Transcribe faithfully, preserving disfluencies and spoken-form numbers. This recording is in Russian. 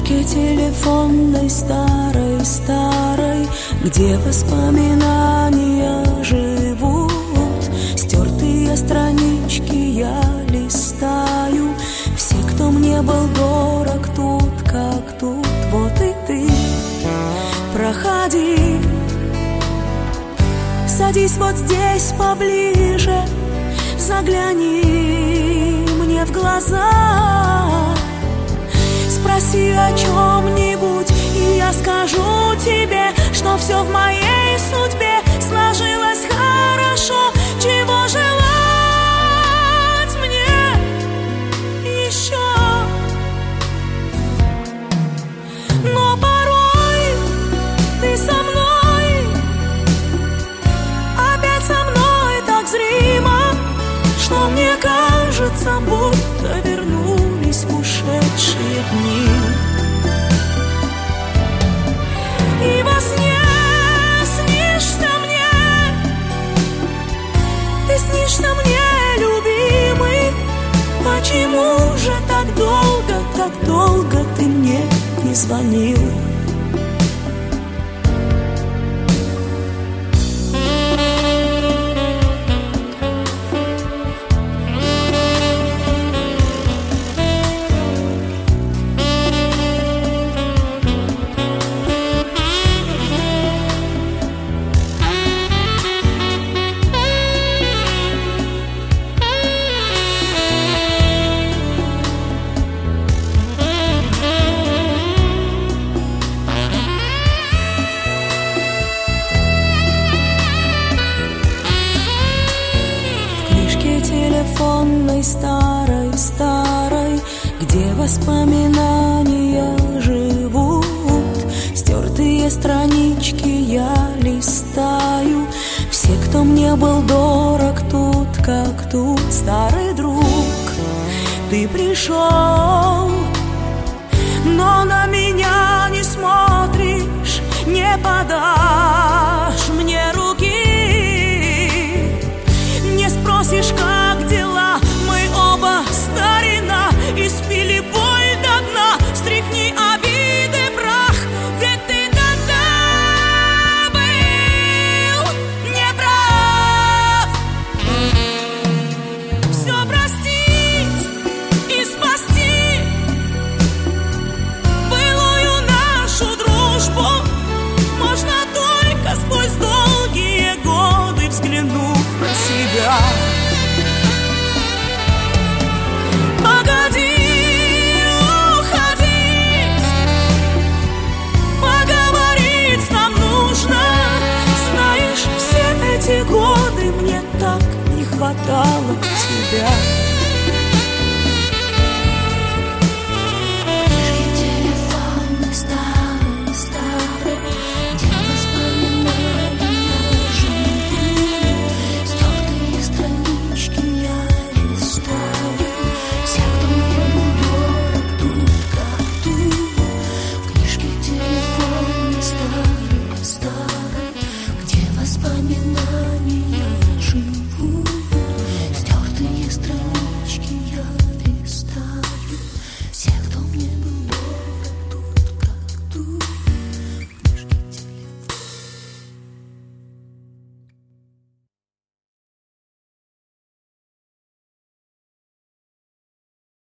книжке телефонной старой-старой, где воспоминания живут, стертые странички я листаю. Все, кто мне был дорог тут, как тут, вот и ты. Проходи, садись вот здесь поближе, загляни мне в глаза, спроси о чем-нибудь, и я скажу тебе, что все в моей судьбе сложилось хорошо. Чего желать мне еще? Но порой ты со мной, опять со мной так зримо, что мне кажется, будто вернулись ушедшие дни. И во сне снишься мне, ты снишься мне, любимый. Почему же так долго, так долго ты мне не звонил? Телефонной старой-старой, где воспоминания живут, стертые странички я листаю. Все, кто мне был дорог тут, как тут, старый друг. Ты пришел, но на меня не смотришь, не подай